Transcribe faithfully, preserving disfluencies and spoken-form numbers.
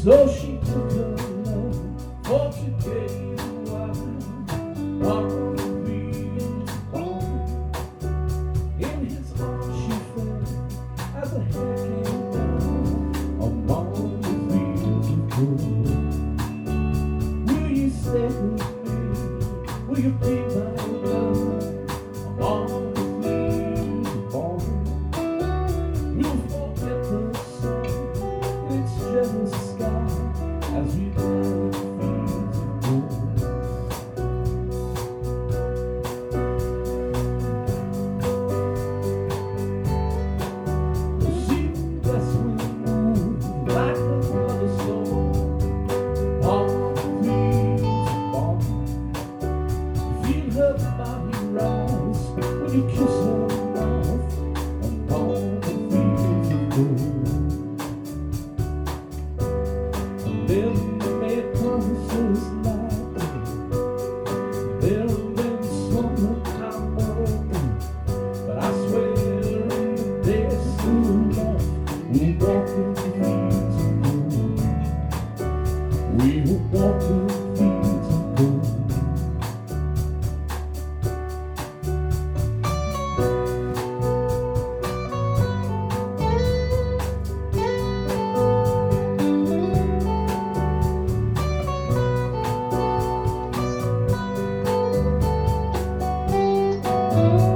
So she took her love for she gave a while on the fields born. In his arms she fell as a hair came down among the fields of gold. Will you stay with me? Will you be my love among the fields of born? We'll forget the sun in its jealous sky as we dwell in fields of gold. The sea west wind moves like the mother soul on the fields of barn. Feel her body rise when you kiss her mouth upon the fields of gold. They'll make promises like they'll then swim I'm broken, but I swear in the days soon enough we'll walk in the fields of gold. We will walk in the fields of gold. Thank you.